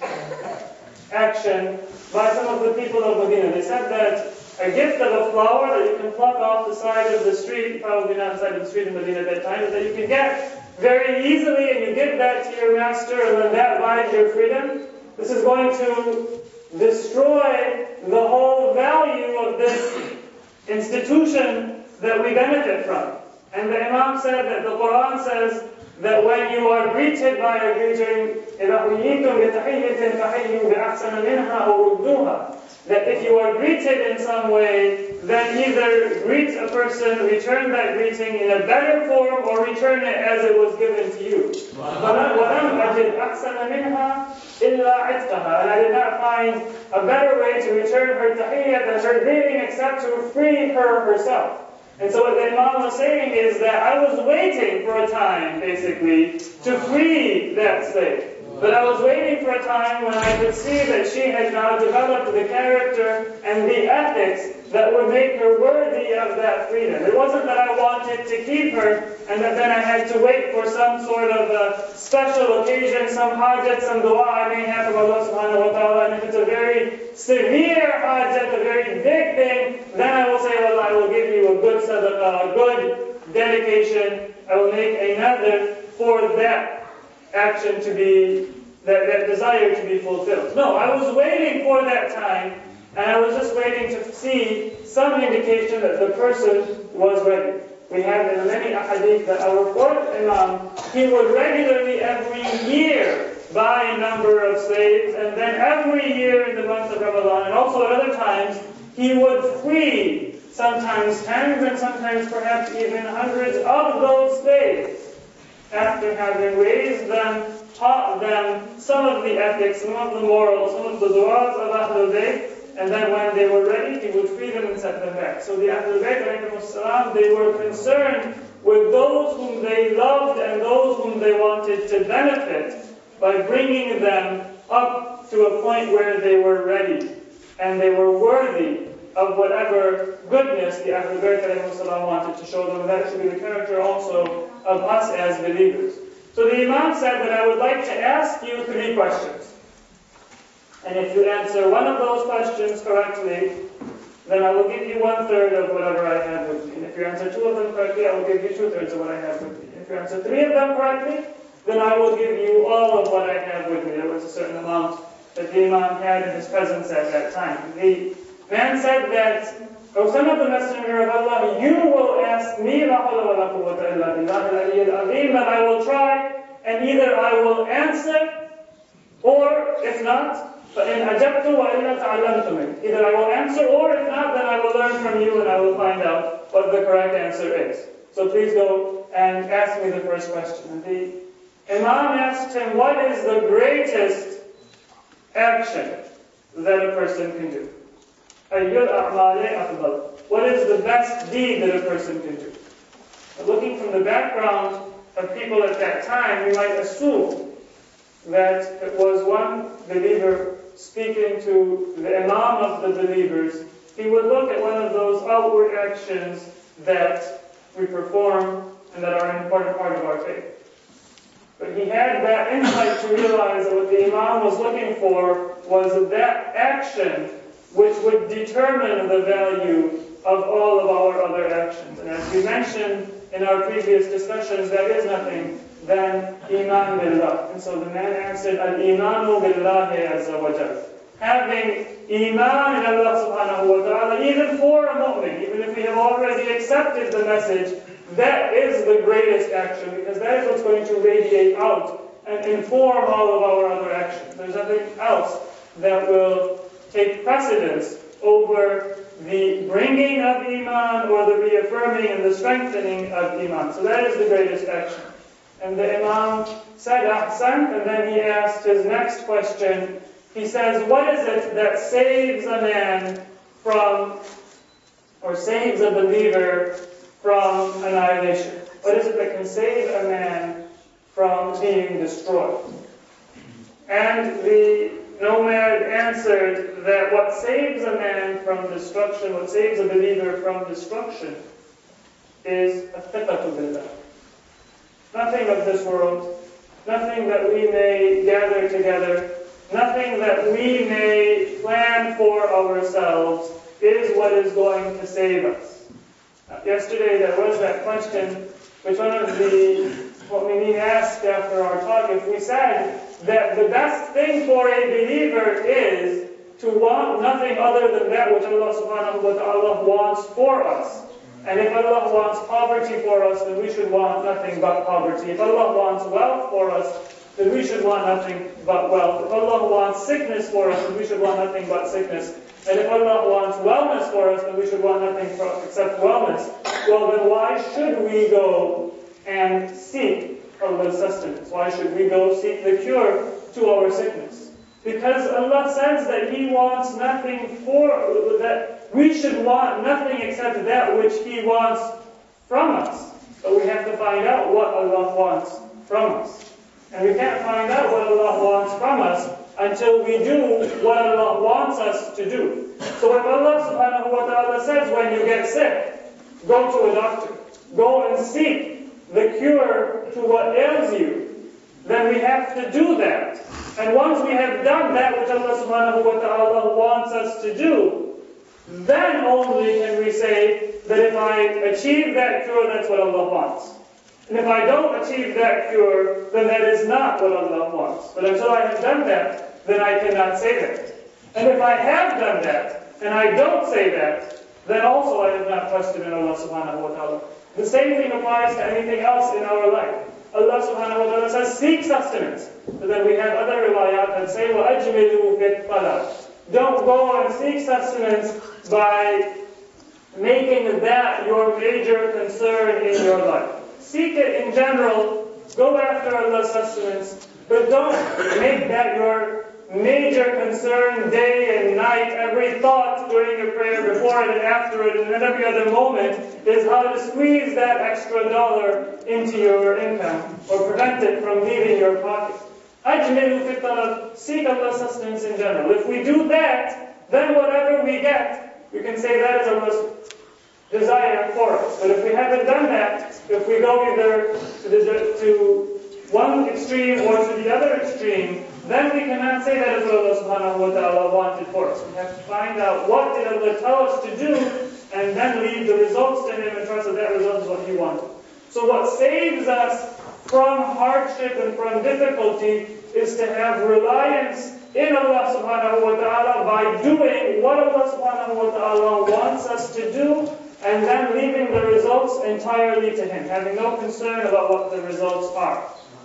action by some of the people of Medina. They said that a gift of a flower that you can pluck off the side of the street, probably not the side of the street in Medina at that time, but that you can get very easily, and you give that to your master, and then that buys your freedom. This is going to destroy the whole value of this institution that we benefit from. And the Imam said that the Quran says that when you are greeted by a greeting, إِذَا حُيِّيتُمْ بِتَحِيَّةٍ فَحَيُّوا بِأَحْسَنَ مِنْهَا أَوْ رُدُّوهَا. That if you are greeted in some way, then either greet a person, return that greeting in a better form, or return it as it was given to you. وَلَمْ أَجِدْ أَحْسَنَ مِنْهَا إِلَّا عِتْقَهَا. And I did not find a better way to return her tahiyyah than her greeting except to free her herself. And so what the Imam was saying is that I was waiting for a time, basically, to free that slave. But I was waiting for a time when I could see that she had now developed the character and the ethics that would make her worthy of that freedom. It wasn't that I wanted to keep her and that then I had to wait for some sort of a special occasion, some hajat, some dua I may have from Allah subhanahu wa ta'ala. And if it's a very severe hajat, a very big thing, then I will say, well, I will give you a good sadaqah, a good dedication. I will make another for that action to be, that, that desire to be fulfilled. No, I was waiting for that time, and I was just waiting to see some indication that the person was ready. We have in many ahadith that our fourth Imam, he would regularly every year buy a number of slaves, and then every year in the month of Ramadan, and also at other times, he would free sometimes tens and sometimes perhaps even hundreds of those slaves after having raised them, taught them some of the ethics, some of the morals, some of the du'as of Ahlul Bayt, and then when they were ready, he would free them and set them back. So the Ahlul Bayt, alayhimussalam, they were concerned with those whom they loved and those whom they wanted to benefit by bringing them up to a point where they were ready and they were worthy of whatever goodness the Ahlul Bayt alayhimussalam wanted to show them. That should be the character also of us as believers. So the Imam said that I would like to ask you three questions. And if you answer one of those questions correctly, then I will give you one-third of whatever I have with me. And if you answer two of them correctly, I will give you two-thirds of what I have with me. If you answer three of them correctly, then I will give you all of what I have with me. There was a certain amount that the Imam had in his presence at that time. The man said that, O son of the Messenger of Allah, you will ask me, that I will try, and either I will answer, or if not, فَإِنْ أَجَبْتُ وَإِلَّا تَعَلَّمْتُ مِنْ. Either I will answer, or if not, then I will learn from you and I will find out what the correct answer is. So please go and ask me the first question. And the Imam asked him, what is the greatest action that a person can do? أَيُّ الْأَعْمَالِ أَفْضَلُ. What is the best deed that a person can do? Looking from the background of people at that time, we might assume that it was one believer speaking to the Imam of the believers. He would look at one of those outward actions that we perform and that are an important part of our faith. But he had that insight to realize that what the Imam was looking for was that action which would determine the value of all of our other actions. And as we mentioned in our previous discussions, that is nothing than Iman Billah. And so the man answered, Al-Imanu Billahi Azza wa Jal. Having Iman in Allah subhanahu wa ta'ala, even for a mu'min, even if we have already accepted the message, that is the greatest action, because that is what's going to radiate out and inform all of our other actions. There's nothing else that will take precedence over the bringing of Iman or the reaffirming and the strengthening of Iman. So that is the greatest action. And the Imam said, Ahsan, and then he asked his next question. He says, what is it that saves a man from, or saves a believer from annihilation? What is it that can save a man from being destroyed? And the nomad answered that what saves a man from destruction, what saves a believer from destruction, is athiqatu billah. Nothing of this world, nothing that we may gather together, nothing that we may plan for ourselves is what is going to save us. Uh, yesterday there was that question which one of the mu'mineen asked after our talk, if we said that the best thing for a believer is to want nothing other than that which Allah subhanahu wa ta'ala wants for us. And if Allah wants poverty for us, then we should want nothing but poverty. If Allah wants wealth for us, then we should want nothing but wealth. If Allah wants sickness for us, then we should want nothing but sickness. And if Allah wants wellness for us, then we should want nothing for, except wellness. Well, then why should we go and seek Allah's sustenance? Why should we go seek the cure to our sickness? Because Allah says that He wants nothing for, that we should want nothing except that which He wants from us. But we have to find out what Allah wants from us. And we can't find out what Allah wants from us until we do what Allah wants us to do. So if Allah subhanahu wa ta'ala says when you get sick, go to a doctor, go and seek the cure to what ails you, then we have to do that. And once we have done that which Allah subhanahu wa ta'ala wants us to do, then only can we say that if I achieve that cure, that's what Allah wants. And if I don't achieve that cure, then that is not what Allah wants. But until I have done that, then I cannot say that. And if I have done that, and I don't say that, then also I have not trusted in Allah subhanahu wa ta'ala. The same thing applies to anything else in our life. Allah subhanahu wa ta'ala says, seek sustenance. But then we have other riwayat that say, وَأَجْمِلُوا فِي الطَّلَبِ. Don't go and seek sustenance by making that your major concern in your life. Seek it in general, go after Allah's sustenance, but don't make that your major concern day and night. Every thought during your prayer, before it and after it, and at every other moment is how to squeeze that extra dollar into your income or prevent it from leaving your pocket. Ajmilu fi talab, seek Allah's sustenance in general. If we do that, then whatever we get, we can say that is Allah's desire for us. But if we haven't done that, if we go either to, the, to one extreme or to the other extreme, then we cannot say that is what Allah subhanahu wa ta'ala wanted for us. We have to find out what did Allah tell us to do, and then leave the results to Him and trust that that result is what He wanted. So what saves us from hardship and from difficulty is to have reliance in Allah subhanahu wa ta'ala by doing what Allah subhanahu wa ta'ala wants us to do, and then leaving the results entirely to Him, having no concern about what the results are.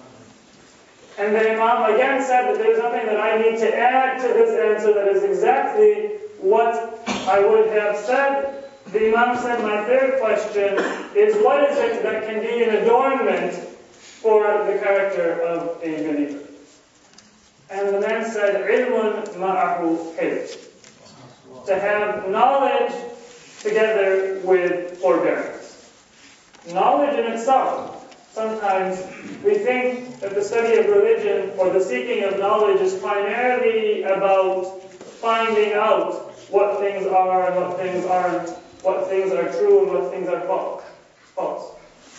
And the Imam again said that there's nothing that I need to add to this answer. That is exactly what I would have said. The Imam said, my third question is, what is it that can be an adornment for the character of a believer? And the man said, ilmun ma'ahu hilm. To have knowledge together with forbearance. Knowledge in itself. Sometimes we think that the study of religion or the seeking of knowledge is primarily about finding out what things are and what things aren't, what things are true and what things are false.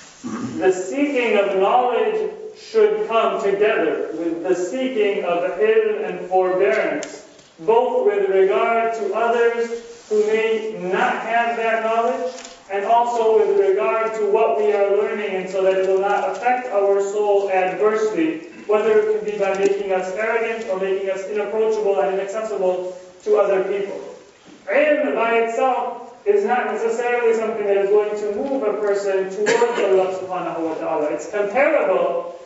The seeking of knowledge should come together with the seeking of ilm and forbearance, both with regard to others who may not have that knowledge, and also with regard to what we are learning, and so that it will not affect our soul adversely, whether it can be by making us arrogant or making us inapproachable and inaccessible to other people. Ilm by itself is not necessarily something that is going to move a person towards Allah subhanahu wa ta'ala. It's comparable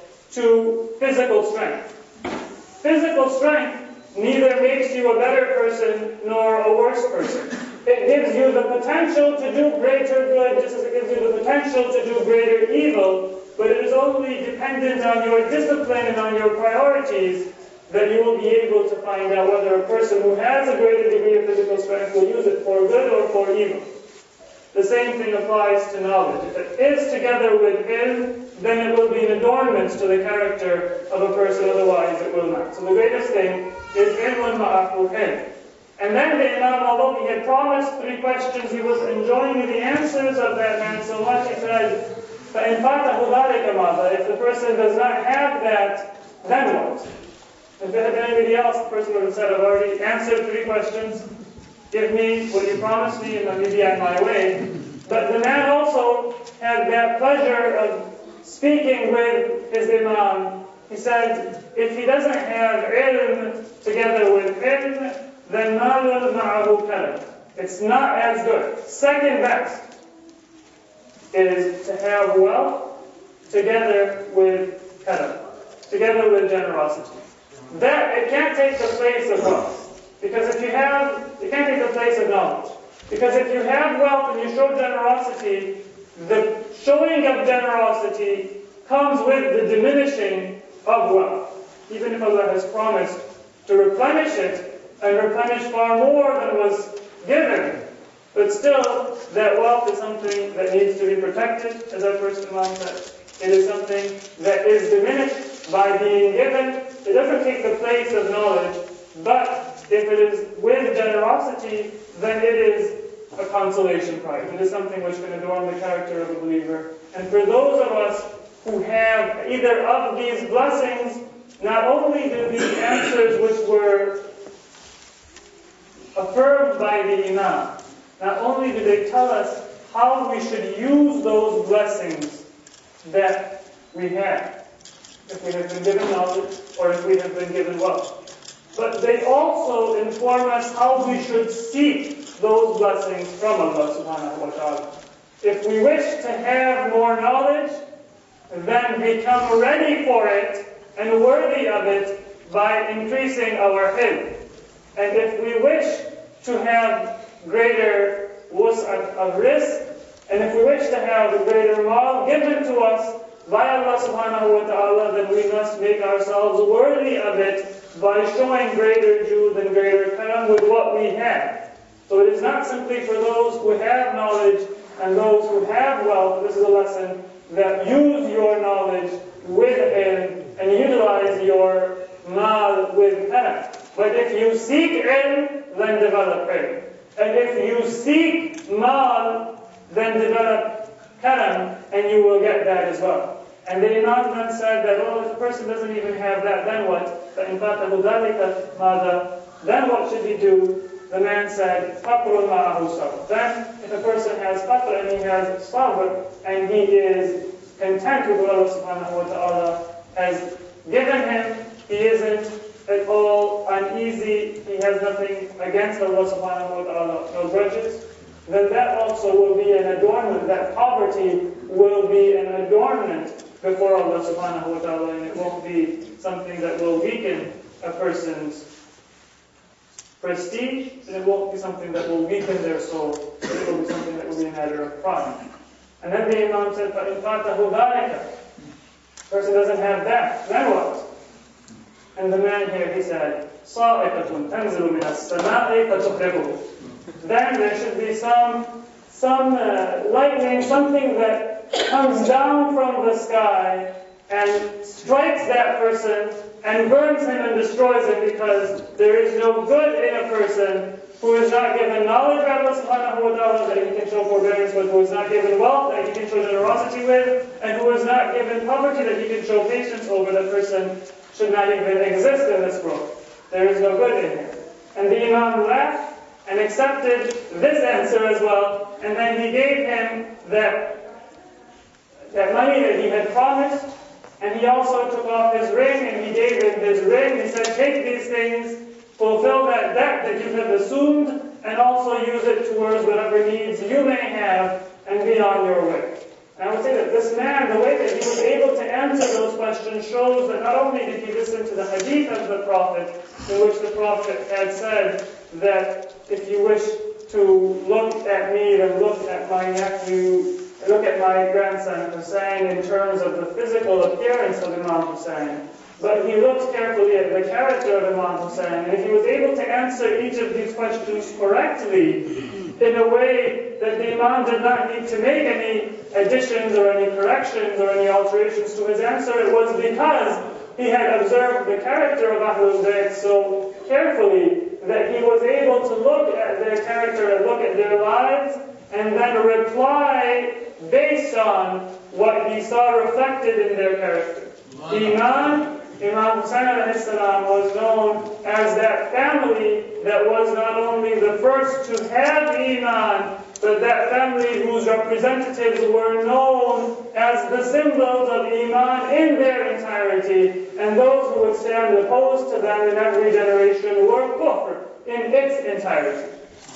to physical strength. Physical strength neither makes you a better person nor a worse person. It gives you the potential to do greater good, just as it gives you the potential to do greater evil, but it is only dependent on your discipline and on your priorities that you will be able to find out whether a person who has a greater degree of physical strength will use it for good or for evil. The same thing applies to knowledge. If it is together with ilm, then it will be an adornment to the character of a person, otherwise it will not. So the greatest thing is ilmun ma'ahu ilm. And then the Imam, although he had promised three questions, he was enjoying the answers of that man so much, he said, فَإِنْ فَاتَهُ ذَلِكَ مَاذَا? If the person does not have that, then what? If it had been anybody else, the person would have said, I've already answered three questions, give me what you promised me, and then maybe on my way. But the man also had that pleasure of speaking with his Imam. He said, if he doesn't have ilm together with ilm, then malun ma'ahu kalam. It's not as good. Second best is to have wealth together with kalam, together with generosity. That, it can't take the place of wealth. Because if you have, it can't take the place of knowledge. Because if you have wealth and you show generosity, the showing of generosity comes with the diminishing of wealth. Even if Allah has promised to replenish it, and replenish far more than was given. But still, that wealth is something that needs to be protected, as our first Imam said. It is something that is diminished by being given. It doesn't take the place of knowledge, but if it is with generosity, then it is a consolation prize. It is something which can adorn the character of a believer. And for those of us who have either of these blessings, not only do the answers which were affirmed by the Imam, not only do they tell us how we should use those blessings that we have, if we have been given knowledge or if we have been given wealth, but they also inform us how we should seek those blessings from Allah subhanahu wa ta'ala. If we wish to have more knowledge, then become ready for it and worthy of it by increasing our ilm. And if we wish to have greater wus'at of rizq, and if we wish to have a greater mal given to us by Allah subhanahu wa ta'ala, then we must make ourselves worthy of it by showing greater jud and greater karam with what we have. So it is not simply for those who have knowledge and those who have wealth. This is a lesson that use your knowledge with ilm and utilize your mal with karam. But if you seek ilm, then develop ilm. And if you seek mal, then develop karam, and you will get that as well. And the Imam then said that, oh, if a person doesn't even have that, then what? فَإِنْ فَاتَهُ ذَلِكَ مَاذَا? Then what should he do? The man said, فَقْرٌ مَعَهُ صَبْرٌ. Then, if a person has faqr and he has sabr, and he is content with what Allah subhanahu wa ta'ala has given him, he isn't at all uneasy, he has nothing against Allah subhanahu wa ta'ala, no grudges, then that also will be an adornment, that poverty will be an adornment before Allah subhanahu wa ta'ala, and it won't be something that will weaken a person's prestige, and it won't be something that will weaken their soul, but it will be something that will be a matter of pride. And then the Imam said, فَإِنْ فَاتَهُ ذَلِكَ. Person doesn't have that, then what? And the man here, he said, صَائِقَةٌ تَنْزِلُ مِنَ السَّمَاءِ فَتُخْرِبُهُ. Then there should be some, some uh, lightning, something that comes down from the sky and strikes that person and burns him and destroys him, because there is no good in a person who is not given knowledge of Allah subhanahu wa ta'ala that he can show forbearance with, who is not given wealth that he can show generosity with, and who is not given poverty that he can show patience over. That person should not even exist in this world. There is no good in him. And the Imam laughed and accepted this answer as well, and then he gave him that, that money that he had promised, and he also took off his ring and he gave him his ring. He said, take these things, fulfill that debt that you have assumed, and also use it towards whatever needs you may have, and be on your way. And I would say that this man, the way that he was able to answer those questions, shows that not only did he listen to the hadith of the Prophet, in which the Prophet had said that if you wish to look at me, then look at my nephew, look at my grandson Hussein in terms of the physical appearance of Imam Hussein. But he looked carefully at the character of Imam Hussein, and if he was able to answer each of these questions correctly, in a way that the Imam did not need to make any additions or any corrections or any alterations to his answer, it was because he had observed the character of Ahlul Bayt so carefully that he was able to look at their character and look at their lives and then reply based on what he saw reflected in their character. Iman, Imam Hussein alayhi salam was known as that family that was not only the first to have Iman, but that family whose representatives were known as the symbols of Iman in their entirety, and those who would stand opposed to them in every generation were kufr in its entirety.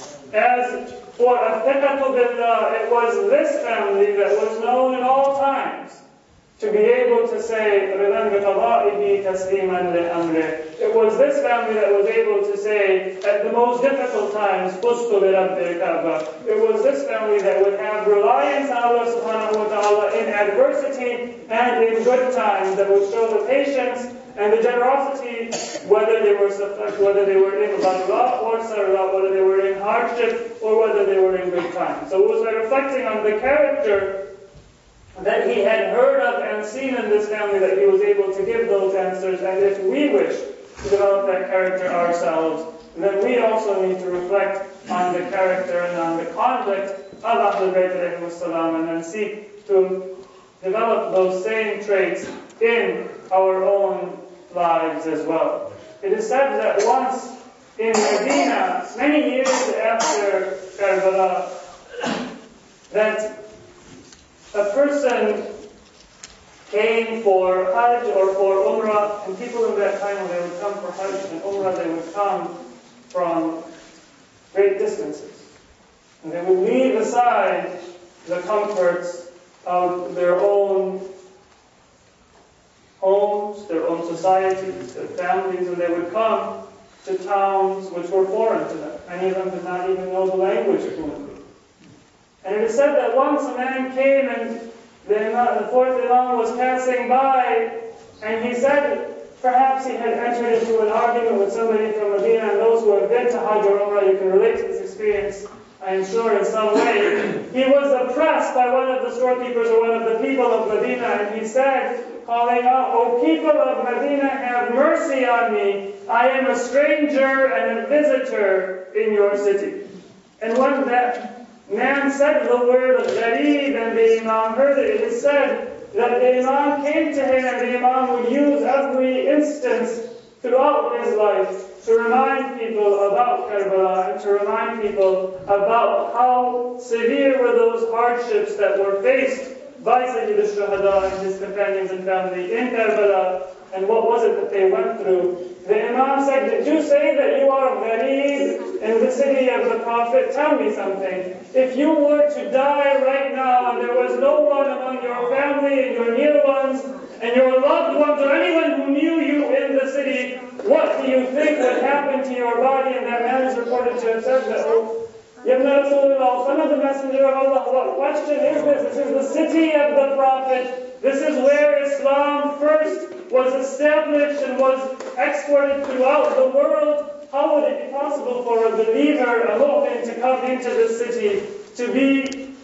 As for Athiqatu Billah, it was this family that was known in all times to be able to say, رِضًا بِقَضَائِهِ تَسْلِيمًا لِأَمْرِهِ. It was this family that was able to say, at the most difficult times, فُزْتُ بِرَبِّ الْكَعْبَةِ. It was this family that would have reliance on Allah subhanahu wa ta'ala in adversity and in good times, that would show the patience and the generosity, whether they were whether they were in Dharra or Sarra, whether they were in hardship or whether they were in good times. So it was by reflecting on the character that he had heard of and seen in this family that he was able to give those answers. And if we wish to develop that character ourselves, then we also need to reflect on the character and on the conduct of Ahlul Bayt alayhi wassalam, and then seek to develop those same traits in our own lives as well. It is said that once in Medina, many years after Karbala, that a person came for Hajj or for Umrah, and people in that time when they would come for Hajj and Umrah, they would come from great distances. And they would leave aside the comforts of their own homes, their own societies, their families, and they would come to towns which were foreign to them. Many of them did not even know the language fluently. And it is said that once a man came and the, imam, the fourth Imam was passing by, and he said perhaps he had entered into an argument with somebody from Medina, and those who have been to Hajj or Umrah, you can relate to this experience, I am sure, in some way. He was oppressed by one of the storekeepers or one of the people of Medina, and he said, calling out, "O people of Medina, have mercy on me. I am a stranger and a visitor in your city." And when that man said the word gharib and the Imam heard it, it is said that the Imam came to him, and the Imam would use every instance throughout his life to remind people about Karbala and to remind people about how severe were those hardships that were faced by Sayyid al-Shuhada and his companions and family in Karbala, and what was it that they went through. The Imam said, "Did you say that you are gharib in the city of the Prophet? Tell me something. If you were to die right now and there was no one among your family and your near ones and your loved ones or anyone who knew you in the city, what do you think would happen to your body?" And that man is reported to have said that, "Oh, Yabna Rasulullah, son of the Messenger of Allah, what question is this? This is the city of the Prophet. This is where Islam first was established and was exported throughout the world. How would it be possible for a believer, a mu'min, to come into this city, to be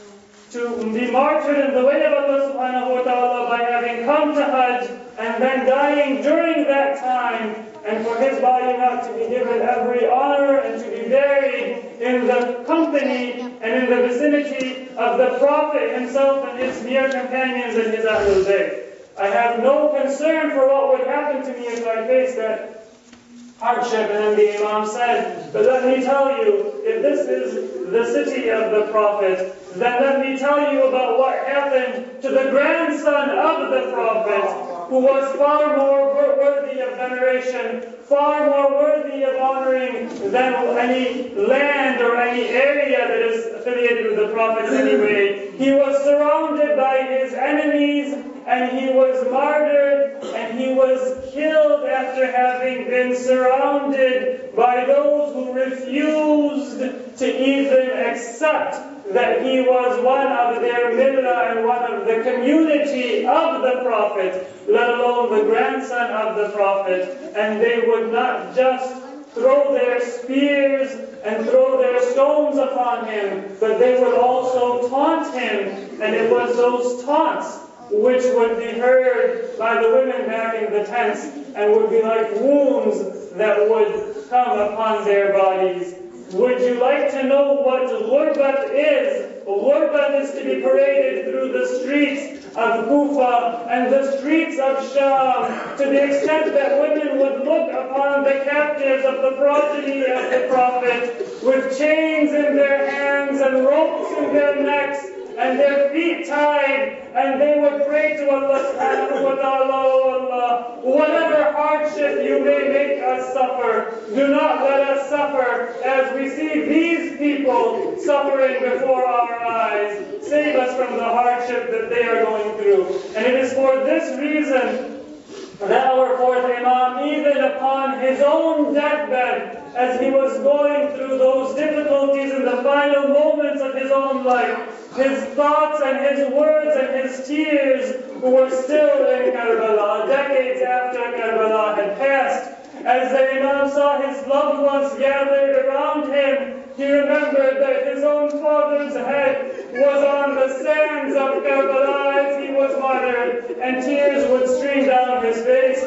to be martyred in the way of Allah subhanahu wa ta'ala by having come to Hajj and then dying during that time, and for his body not to be given every honor and to be buried in the company and in the vicinity of the Prophet himself and his near companions and his Ahlul Bayt. I have no concern for what would happen to me if I faced that hardship." And then the Imam said, "But let me tell you, if this is the city of the Prophet, then let me tell you about what happened to the grandson of the Prophet, who was far more worthy of veneration, far more worthy of honoring than any land or any area that is affiliated with the Prophet anyway. He was surrounded by his enemies, and he was martyred, and he was killed after having been surrounded by those who refused to even accept that he was one of their millah and one of the community of the Prophet, let alone the grandson of the Prophet. And they would not just throw their spears and throw their stones upon him, but they would also taunt him, and it was those taunts which would be heard by the women back in the tents and would be like wounds that would come upon their bodies. Would you like to know what ghurbat is? Ghurbat is to be paraded through the streets of Kufa and the streets of Sham, to the extent that women would look upon the captives of the progeny of the Prophet with chains in their hands and ropes in their necks and their feet tied, and they would pray to Allah subhanahu wa ta'ala, "Oh Allah, whatever hardship you may make us suffer, do not let us suffer as we see these people suffering before our eyes. Save us from the hardship that they are going through." And it is for this reason that our fourth Imam, even upon his own deathbed, as he was going through those difficulties in the final moments of his own life, his thoughts and his words and his tears were still in Karbala, decades after Karbala had passed. As the Imam saw his loved ones gathered around him, he remembered that his own father's head was on the sands of Karbala as he was martyred, and tears would stream down his face.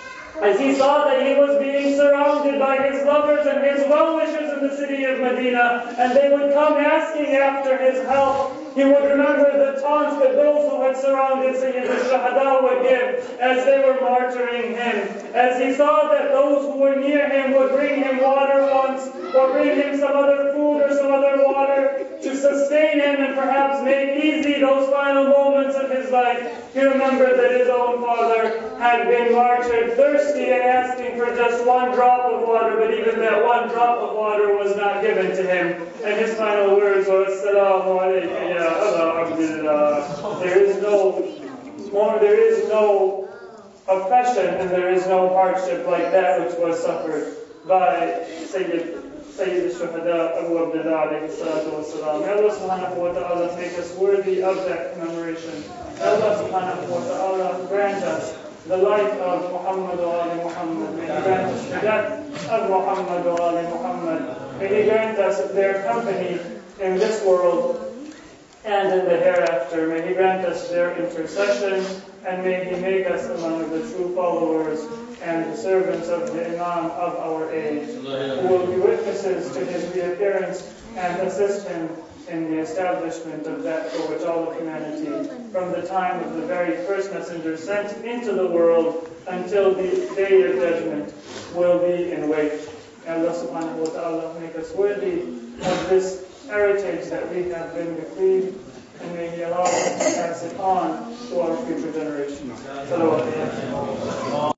As he saw that he was being surrounded by his lovers and his well-wishers in the city of Medina, and they would come asking after his help, he would remember the taunts that those who had surrounded Sayyid al-Shuhada would give as they were martyring him. As he saw that those who were near him would bring him water once, or bring him some other food or some other water to sustain him and perhaps make easy those final moments of his life, he remembered that his own father had been martyred, thirsty and asking for just one drop of water, but even that one drop of water was not given to him. And his final words were, "Assalamu alayka ya أبا عبد الله. There is no more, there is no oppression and there is no hardship like that which was suffered by Sayyid Sayyid al-Shuhada Abu Abdullah alayhi salatu wasalam. May Allah subhanahu wa ta'ala make us worthy of that commemoration. May Allah subhanahu wa ta'ala grant us the life of Muhammad wa ali Muhammad. May He grant us the death of Muhammad wa ali Muhammad. May He grant us their company in this world and in the hereafter. May He grant us their intercession, and may He make us among the true followers and the servants of the Imam of our age, who will be witnesses to his reappearance and assist him in the establishment of that for which all of humanity, from the time of the very first messenger sent into the world until the day of judgment, will be in wait. May Allah subhanahu wa ta'ala make us worthy of this heritage that we have been bequeathed, and may He allow us to pass it on to our future generations. Salawat.